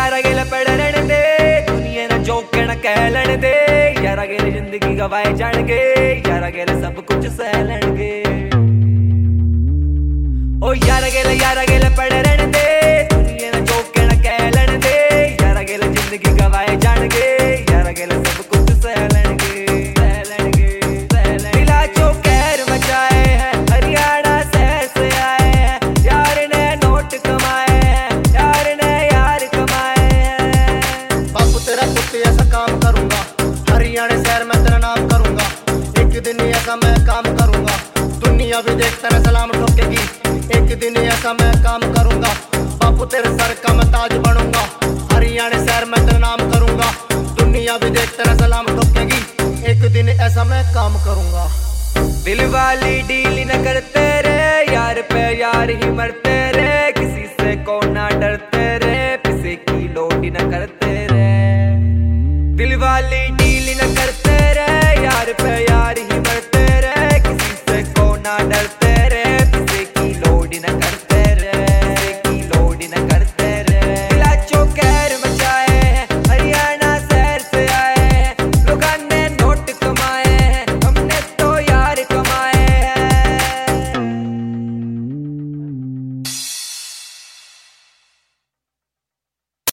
यारा गेल पढ़ने दे दुनिया ना जो कहना कह लेने दे यारा गेल जिंदगी गवाए जाणगे यारा गेल सब कुछ सह लेंगे ओ यारा गेल पढ़ने दे दुनिया ना जो कहना कह लेने दे यारा गेल जिंदगी गवाए जाणगे यारा गेल सब कुछ सह लेंगे दिला जो कहर मचाए हैं हरियाणा शहर से आए हैं यार ने नोट कमाए हैं यार ने यार कमाए हैं। बापू तेरा पुत्र ऐसा काम करूंगा हरियाणा शहर में तेरा नाम करूंगा एक दिन ऐसा मैं काम करूंगा दुनिया भी देख तेरा सलाम ठोकेगी एक दिन ऐसा मैं काम करूंगा बापू तेरे सर का मैं ताज बनूंगा हरियाणा शहर में तेरा नाम करूंगा दुनिया भी देख तेरा सलाम ठोकेगी एक दिन ऐसा मैं काम करूंगा। दिल वाली डील न करते रे यार पे यार ही मरते रे किसी से को ना डरते रे किसी की लोड न करते रे दिल वाली